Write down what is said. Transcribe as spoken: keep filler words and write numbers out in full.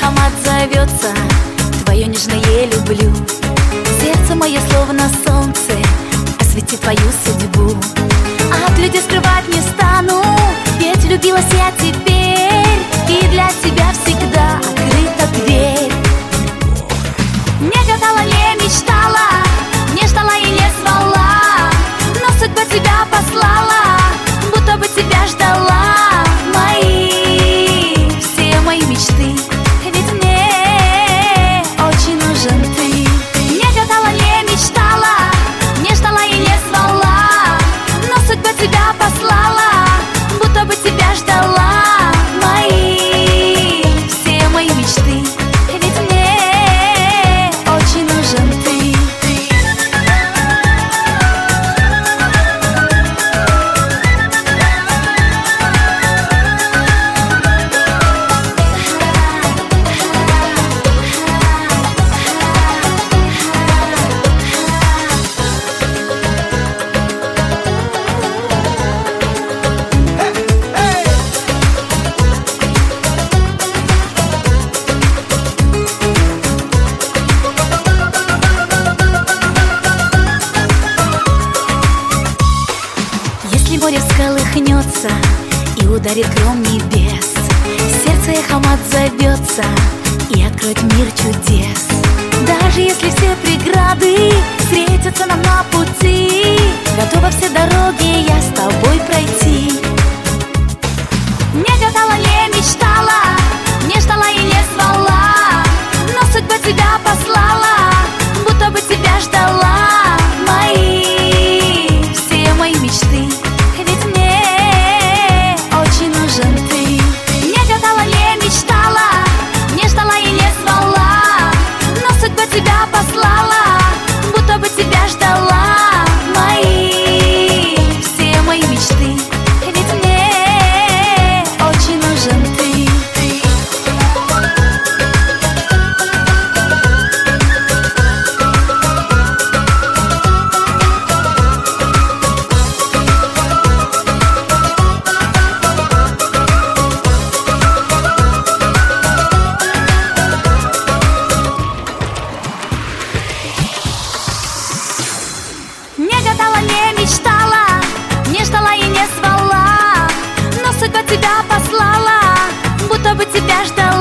Хамат зовется, твое нежное люблю. Сердце мое словно солнце, освети твою судьбу. От людей скрывать не стану, ведь влюбилась я теперь, и для тебя всегда открыта дверь. Не гадала, не мечтала, не ждала и не звала, но судьба тебя послала, будто бы тебя ждала. Мои, все мои мечты, ведь мне очень нужен ты. Не гадала, не мечтала, не ждала и не звала, но судьба тебя послала, будто бы тебя ждала. Мои, все мои мечты, ведь мне очень нужен ты. Если море всколыхнется и ударит гром небес, сердце эхом отзовется и откроет мир чудес. Даже если все преграды встретятся нам на пути, готова все дороги я с тобой пройти. Не гадала, не мечтала, не ждала и не звала, но судьба тебя послала, будто бы тебя ждала. Мои, все мои мечты, ведь мне очень нужен ты. Не гадала, не мечтала, не ждала и не звала, но судьба тебя послала, будто бы тебя ждала. Мои, все мои мечты, ведь мне очень нужен ты. Не гадала, не мечтала, не ждала и не звала, но судьба тебя послала, будто бы тебя ждала.